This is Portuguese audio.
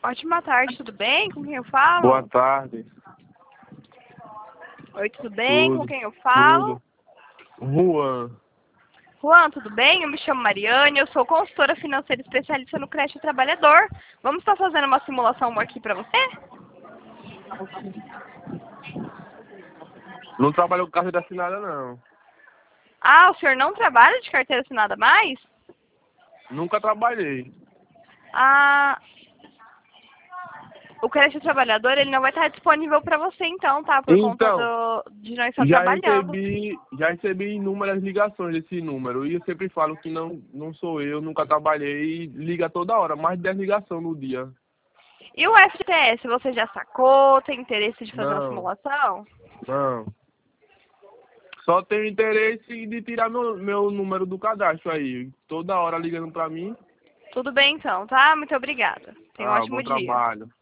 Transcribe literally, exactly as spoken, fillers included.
Ótima tarde, tudo bem? Com quem eu falo? Boa tarde. Oi, tudo bem? Tudo, Com quem eu falo? tudo. Juan. Juan, tudo bem? Eu me chamo Mariane, eu sou consultora financeira especialista no Creche Trabalhador. Vamos estar fazendo uma simulação aqui para você? Não trabalho com carteira assinada, não. Ah, o senhor não trabalha de carteira assinada mais? Nunca trabalhei. Ah, o Creche Trabalhador ele não vai estar disponível para você então, tá? Por conta Então, do, de nós estar já trabalhando. recebi, já recebi inúmeras ligações desse número. E eu sempre falo que não, não sou eu, nunca trabalhei e liga toda hora, mais de dez ligações no dia. E o F T S, você já sacou? Tem interesse de fazer uma Não, simulação? não. Só tenho interesse de tirar meu, meu número do cadastro aí. Toda hora ligando pra mim. Tudo bem então, tá? Muito obrigada. Tenha um Ah, bom ótimo dia. trabalho.